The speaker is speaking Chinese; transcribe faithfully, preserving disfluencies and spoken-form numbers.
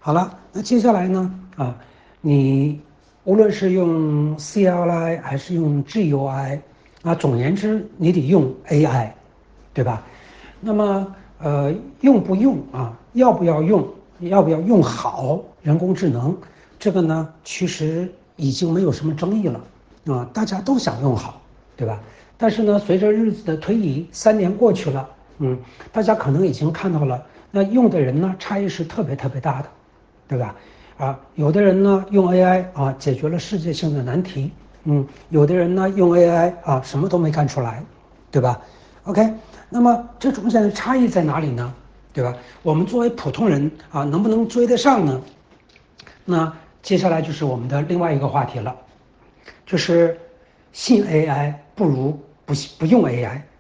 好了，那接下来呢？啊，你无论是用 C L I 还是用 G U I，啊，总而言之，你得用 A I，对吧？那么，呃，用不用啊？要不要用？要不要用好人工智能？这个呢，其实已经没有什么争议了，啊，大家都想用好，对吧？但是呢，随着日子的推移，三年过去了，嗯，大家可能已经看到了，那用的人呢，差异是特别特别大的。对吧？啊，有的人呢用 A I 啊解决了世界性的难题，嗯，有的人呢用 A I 啊什么都没干出来，对吧？OK，那么这中间的差异在哪里呢？对吧？我们作为普通人啊，能不能追得上呢？那接下来就是我们的另外一个话题了，就是信 A I 不如不不用 A I。